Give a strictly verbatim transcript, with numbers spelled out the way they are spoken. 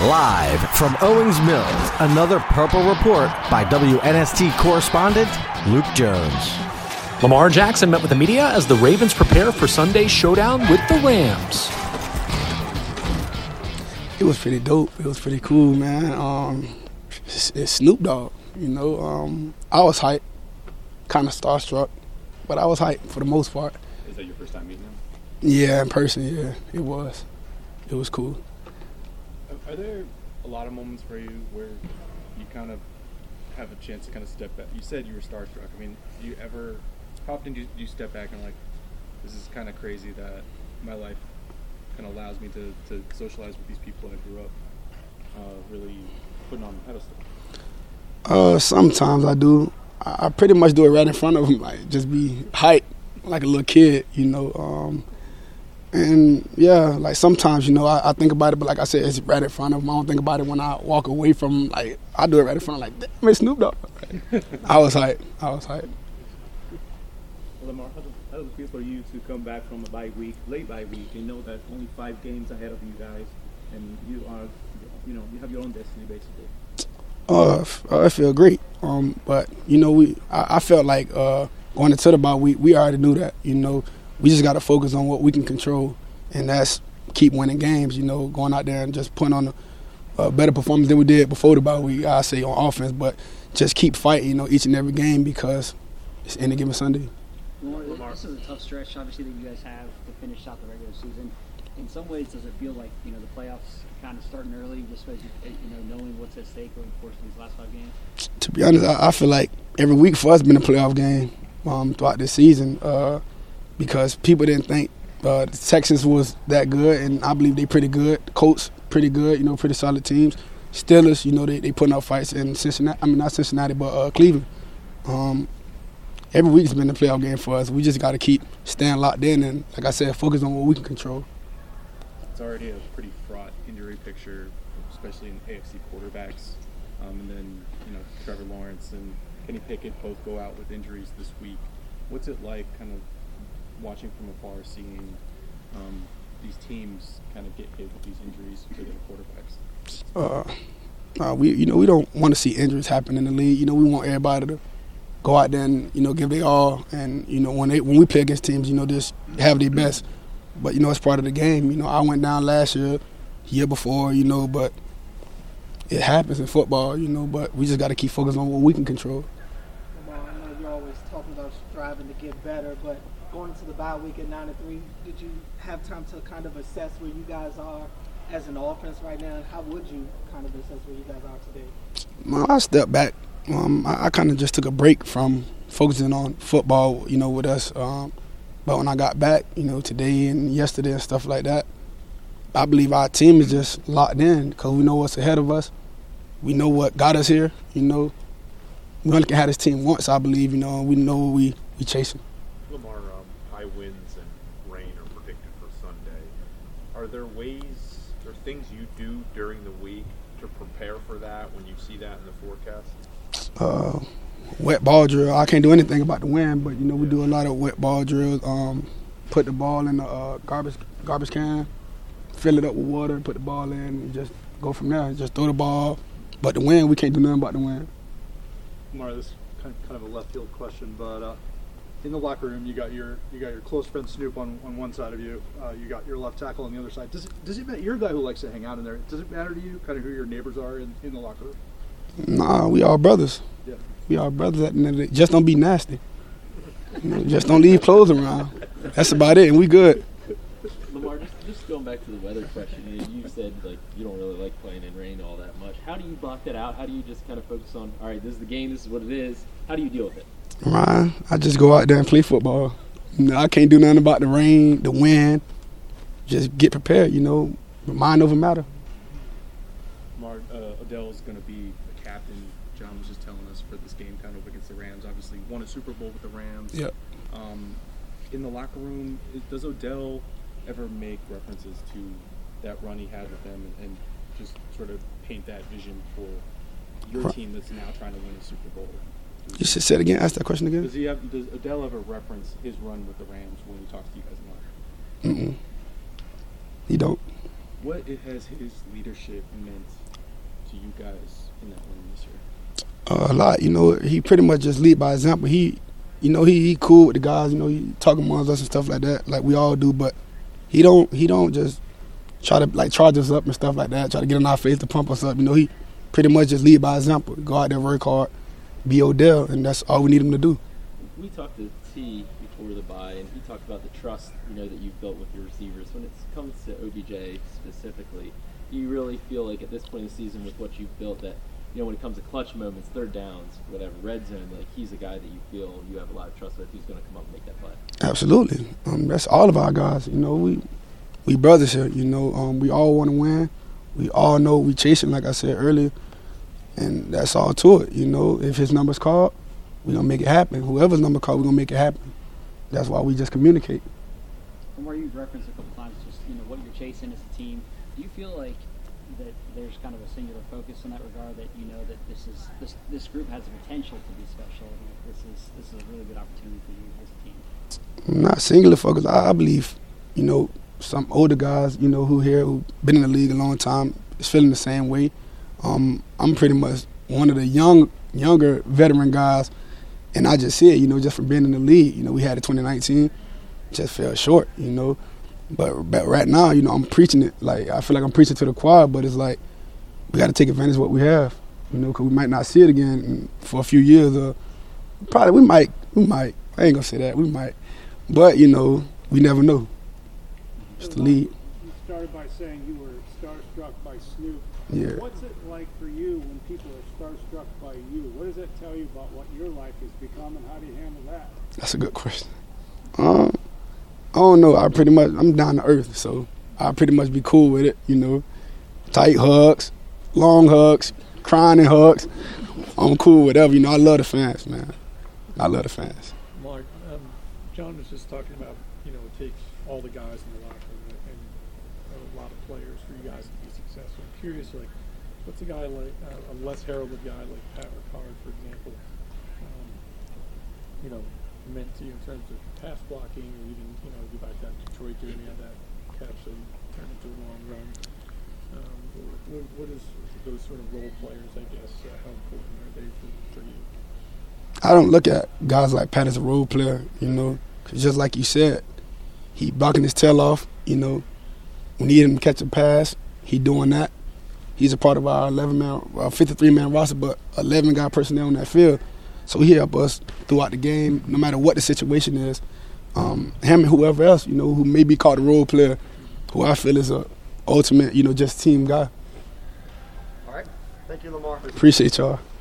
Live from Owings Mills, another Purple Report by W N S T correspondent Luke Jones. Lamar Jackson met with the media as the Ravens prepare for Sunday's showdown with the Rams. It was pretty dope. It was pretty cool, man. Um, it's, it's Snoop Dogg, you know. Um, I was hyped, kind of starstruck, but I was hyped for the most part. Is that your first time meeting him? Yeah, in person, yeah, it was. It was cool. Are there a lot of moments for you where you kind of have a chance to kind of step back? You said you were starstruck. I mean, do you ever, how often do you, do you step back and like, this is kind of crazy that my life kind of allows me to, to socialize with these people I grew up uh, really putting on the pedestal? Uh, sometimes I do. I, I pretty much do it right in front of them, like just be hyped like a little kid, you know. Um, And, yeah, like sometimes, you know, I, I think about it, but like I said, it's right in front of them. I don't think about it when I walk away from, like, I do it right in front of like, damn, it's Snoop Dogg. I was hyped. I was hyped. Lamar, how does, how does it feel for you to come back from a bye week, late bye week, and know that only five games ahead of you guys, and you are, you know, you have your own destiny, basically? Uh, I feel great. Um, but, you know, we I, I felt like uh, going into the bye week, we already knew that, you know. We just got to focus on what we can control, and that's keep winning games, you know, going out there and just putting on a, a better performance than we did before the bye week, I say, on offense, but just keep fighting, you know, each and every game because it's any given Sunday. Lamar, this is a tough stretch, obviously, that you guys have to finish out the regular season. In some ways, does it feel like, you know, the playoffs kind of starting early, just because, you know, knowing what's at stake over the course of these last five games? To be honest, I, I feel like every week for us has been a playoff game um, throughout this season. Uh, because people didn't think uh, Texas was that good, and I believe they pretty good. The Colts, pretty good, you know, pretty solid teams. Steelers, you know, they they putting up fights in Cincinnati. I mean, not Cincinnati, but uh, Cleveland. Um, every week's been a playoff game for us. We just got to keep staying locked in and, like I said, focus on what we can control. It's already a pretty fraught injury picture, especially in A F C quarterbacks. Um, and then, you know, Trevor Lawrence and Kenny Pickett both go out with injuries this week. What's it like kind of watching from afar, seeing um, these teams kind of get hit with these injuries to their quarterbacks? Uh, uh, we, you know, we don't want to see injuries happen in the league. You know, we want everybody to go out there and, you know, give their all. And, you know, when they when we play against teams, you know, just have their best. But, you know, it's part of the game. You know, I went down last year, year before, you know, but it happens in football, you know, but we just got to keep focusing on what we can control. Well, I know you're always talking about striving to get better, but going into the bye week at nine and three, did you have time to kind of assess where you guys are as an offense right now? And how would you kind of assess where you guys are today? Well, I stepped back. Um, I, I kind of just took a break from focusing on football, you know, with us. Um, but when I got back, you know, today and yesterday and stuff like that, I believe our team is just locked in because we know what's ahead of us. We know what got us here, you know. We only can have this team once, I believe, you know, and we know what we, we chasing. Lamar, um, high winds and rain are predicted for Sunday. Are there ways or things you do during the week to prepare for that when you see that in the forecast? Uh, wet ball drill. I can't do anything about the wind, but, you know, we do a lot of wet ball drills. Um, put the ball in the uh, garbage garbage can, fill it up with water, put the ball in, and just go from there. Just throw the ball. But the wind, we can't do nothing about the wind. Lamar, this is kind of, kind of a left field question, but uh, in the locker room, you got your you got your close friend Snoop on, on one side of you. Uh, you got your left tackle on the other side. Does it, does it matter? You're a guy who likes to hang out in there. Does it matter to you kind of who your neighbors are in, in the locker room? Nah, we all brothers. Yeah. We all brothers at the end of the day. Just don't be nasty. You know, just don't leave clothes around. That's about it, and we good. Lamar, just, just going back to the weather question, you, you said like you don't really like playing in rain all that much. How do you block that out? How do you just kind of focus on, all right, this is the game, this is what it is. How do you deal with it? Ryan, I just go out there and play football. You know, I can't do nothing about the rain, the wind. Just get prepared, you know. Mind over matter. Mar, uh, Odell's going to be the captain. John was just telling us for this game kind of against the Rams. Obviously, won a Super Bowl with the Rams. Yep. Um, in the locker room, does Odell ever make references to that run he had with them and, and just sort of paint that vision for your team that's now trying to win a Super Bowl? You should say it again. Ask that question again. Does he have? Does Odell ever reference his run with the Rams when he talks to you guys in the locker room? Mm-mm. He don't. What it has his leadership meant to you guys in that room this year? Uh, a lot, you know. He pretty much just lead by example. He, you know, he, he cool with the guys. You know, he talk amongst us and stuff like that, like we all do. But he don't he don't just try to like charge us up and stuff like that. Try to get in our face to pump us up. You know, he pretty much just lead by example. Go out there, work hard, be Odell, and that's all we need him to do. We talked to T before the bye, and he talked about the trust, you know, that you've built with your receivers. When it comes to O B J specifically, do you really feel like at this point in the season with what you've built that, you know, when it comes to clutch moments, third downs, whatever, red zone, like he's a guy that you feel you have a lot of trust with who's going to come up and make that play? Absolutely. Um, that's all of our guys. You know, we we brothers here. You know, um, we all want to win. We all know we chasing, like I said earlier, and that's all to it. You know, if his number's called, we're going to make it happen. Whoever's number called, we're going to make it happen. That's why we just communicate. From where you've referenced a couple times, just, you know, what you're chasing as a team, do you feel like that there's kind of a singular focus in that regard, that you know that this is this this group has the potential to be special, and that this is this is a really good opportunity for you as a team? Not singular focus. I, I believe, you know, some older guys, you know, who here, who been in the league a long time, is feeling the same way. Um, I'm pretty much one of the young, younger veteran guys, and I just see it, you know, just from being in the league. You know, we had it twenty nineteen, just fell short, you know. But, but right now, you know, I'm preaching it. Like, I feel like I'm preaching to the choir, but it's like we got to take advantage of what we have, you know, because we might not see it again for a few years. Or probably we might, we might. I ain't going to say that. We might. But, you know, we never know. It's the lead. You started by saying you were starstruck by Snoop. Yeah. What's it like for you when people are starstruck by you? What does that tell you about what your life has become, and how do you handle that? That's a good question. Um, I don't know. I pretty much, I'm down to earth, so I pretty much be cool with it, you know. Tight hugs, long hugs, crying and hugs. I'm cool with whatever, you know. I love the fans, man. I love the fans. Mark, um, John was just talking about, you know, it takes all the guys in the locker room and a lot of players for you guys to be successful. I'm curious, like, what's a guy like, uh, a less heralded guy like Pat Ricard, for example, um, you know, meant to you in terms of pass blocking, or even, you know, go back down to Detroit doing any of that catch that turned into a long run. Um, what, what is those sort of role players, I guess, uh, how important are they for, for you? I don't look at guys like Pat as a role player, you know, 'cause just like you said, he blocking his tail off, you know. We need him to catch a pass, he doing that. He's a part of our eleven man, our fifty-three man roster, but eleven guy personnel on that field. So he help us throughout the game, no matter what the situation is. Um, him and whoever else, you know, who may be called a role player, who I feel is a ultimate, you know, just team guy. All right. Thank you, Lamar. Appreciate y'all.